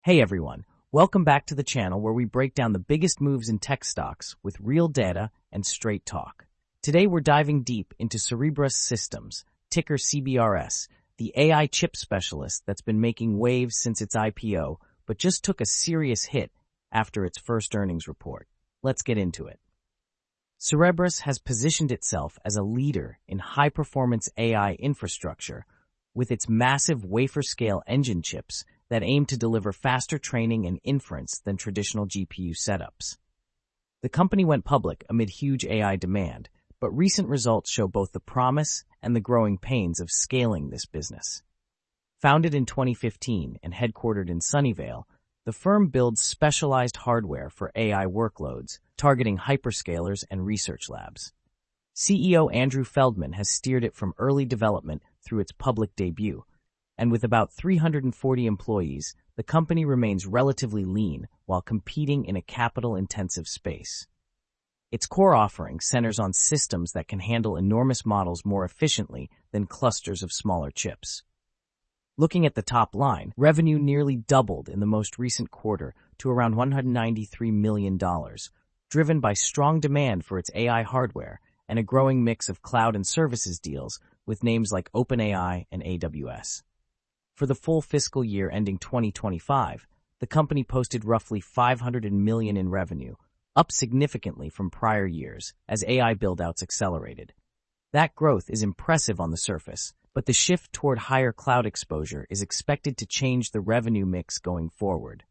Hey everyone, welcome back to the channel where we break down the biggest moves in tech stocks with real data and straight talk. Today we're diving deep into Cerebras Systems, ticker CBRS, the AI chip specialist that's been making waves since its IPO, but just took a serious hit after its first earnings report. Let's get into it. Cerebras has positioned itself as a leader in high-performance AI infrastructure with its massive wafer-scale engine chips that aim to deliver faster training and inference than traditional GPU setups. The company went public amid huge AI demand, but recent results show both the promise and the growing pains of scaling this business. Founded in 2015 and headquartered in Sunnyvale, the firm builds specialized hardware for AI workloads, targeting hyperscalers and research labs. CEO Andrew Feldman has steered it from early development through its public debut, and with about 340 employees, the company remains relatively lean while competing in a capital-intensive space. Its core offering centers on systems that can handle enormous models more efficiently than clusters of smaller chips. Looking at the top line, revenue nearly doubled in the most recent quarter to around $193 million, driven by strong demand for its AI hardware and a growing mix of cloud and services deals with names like OpenAI and AWS. For the full fiscal year ending 2025, the company posted roughly $500 million in revenue, up significantly from prior years as AI build-outs accelerated. That growth is impressive on the surface, but the shift toward higher cloud exposure is expected to change the revenue mix going forward.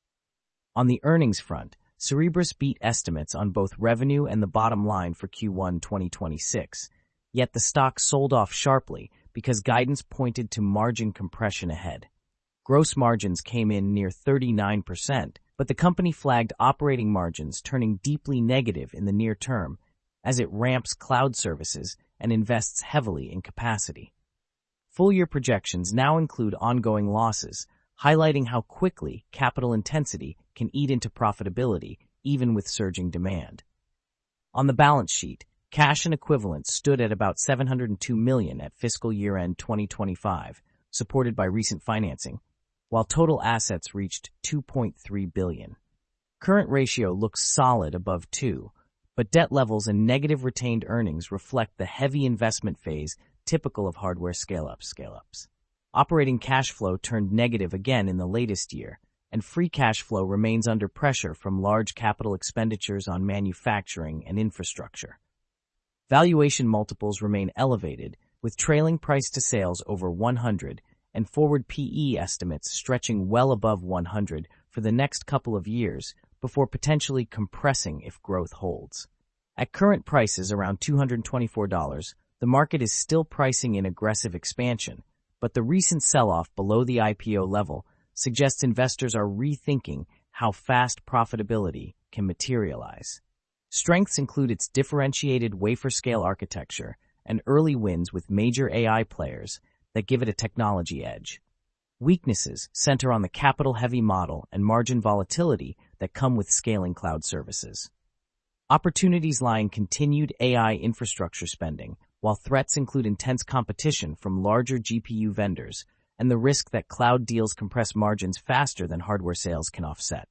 On the earnings front, Cerebras beat estimates on both revenue and the bottom line for Q1 2026, yet the stock sold off sharply because guidance pointed to margin compression ahead. Gross margins came in near 39%, but the company flagged operating margins turning deeply negative in the near term as it ramps cloud services and invests heavily in capacity. Full-year projections now include ongoing losses, highlighting how quickly capital intensity can eat into profitability, even with surging demand. On the balance sheet, cash and equivalents stood at about $702 million at fiscal year-end 2025, supported by recent financing, while total assets reached $2.3 billion. Current ratio looks solid above 2, but debt levels and negative retained earnings reflect the heavy investment phase typical of hardware scale-ups. Operating cash flow turned negative again in the latest year, and free cash flow remains under pressure from large capital expenditures on manufacturing and infrastructure. Valuation multiples remain elevated, with trailing price to sales over 100 and forward PE estimates stretching well above 100 for the next couple of years before potentially compressing if growth holds. At current prices around $224, the market is still pricing in aggressive expansion, but the recent sell-off below the IPO level suggests investors are rethinking how fast profitability can materialize. Strengths include its differentiated wafer-scale architecture and early wins with major AI players that give it a technology edge. Weaknesses center on the capital-heavy model and margin volatility that come with scaling cloud services. Opportunities lie in continued AI infrastructure spending, while threats include intense competition from larger GPU vendors and the risk that cloud deals compress margins faster than hardware sales can offset.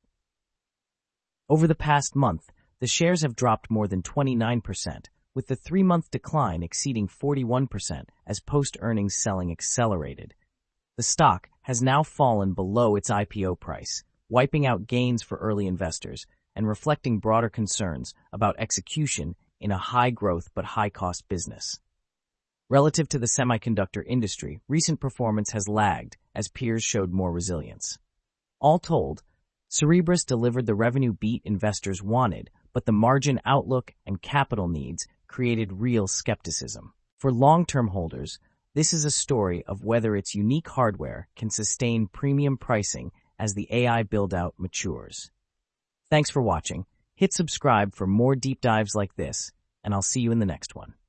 Over the past month, the shares have dropped more than 29%, with the 3-month decline exceeding 41% as post-earnings selling accelerated. The stock has now fallen below its IPO price, wiping out gains for early investors and reflecting broader concerns about execution in a high-growth but high-cost business. Relative to the semiconductor industry, recent performance has lagged as peers showed more resilience. All told, Cerebras delivered the revenue beat investors wanted, but the margin outlook and capital needs created real skepticism. For long-term holders, this is a story of whether its unique hardware can sustain premium pricing as the AI build-out matures. Thanks for watching. Hit subscribe for more deep dives like this, and I'll see you in the next one.